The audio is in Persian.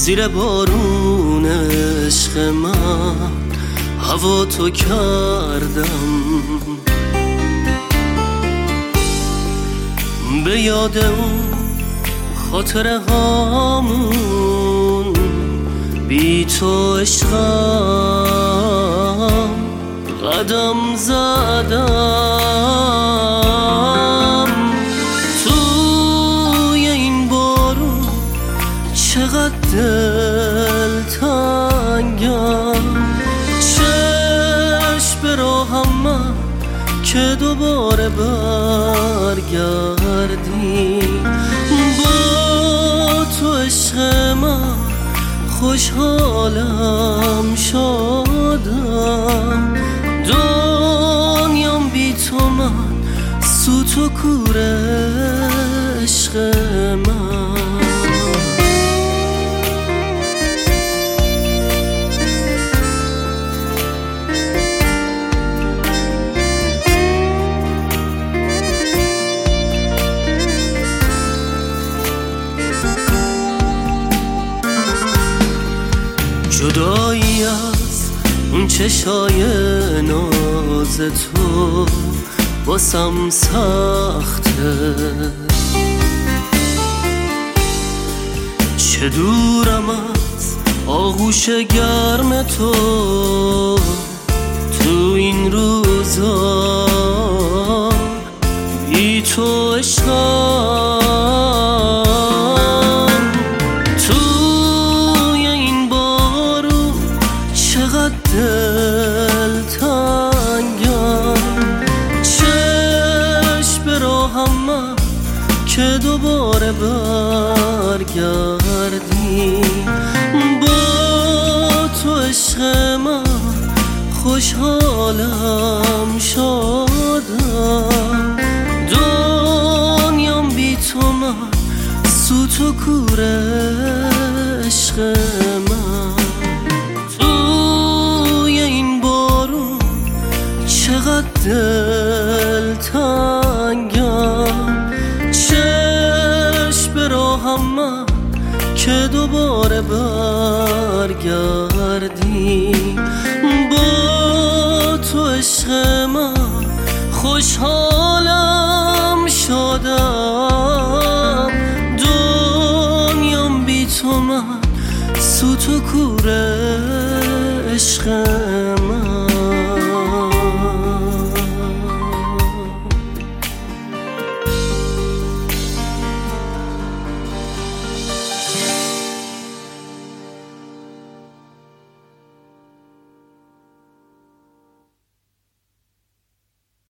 زیر بارون عشق من هوا تو کردم، به یاد اون خاطره هامون بی تو عشقم قدم زدم. توی این بارون چقدر دلتنگم، چشم به راهم من که دوباره برگردی. با تو عشق من خوشحالم شدم، دنیام بی تو من سوت و کور عشق من. جدایی از اون چشای ناز تو واسم سخته، چه دورم از آغوش گرم تو تو این روزا، بی تو عشقم دلتنگم، چشم به راهم من که دوباره برگردی. با تو عشق من خوشحالم شدم، دنیام بی تو من سوت و کور عشق من. چقدر دلتنگم، چشم به راهم من که دوباره برگردی. با تو عشق من خوشحالم شدم، دنیام بی تو من سوت و کور عشق من.